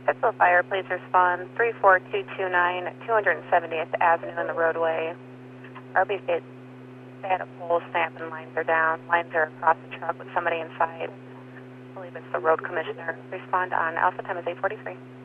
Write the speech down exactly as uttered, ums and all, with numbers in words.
Pittsville Fire, please respond three four two two nine, two hundred seventieth Avenue in the roadway. R B C, they had a pole snap and lines are down. Lines are across the truck with somebody inside. I believe it's the road commissioner. Respond on Alpha, time is eight forty-three.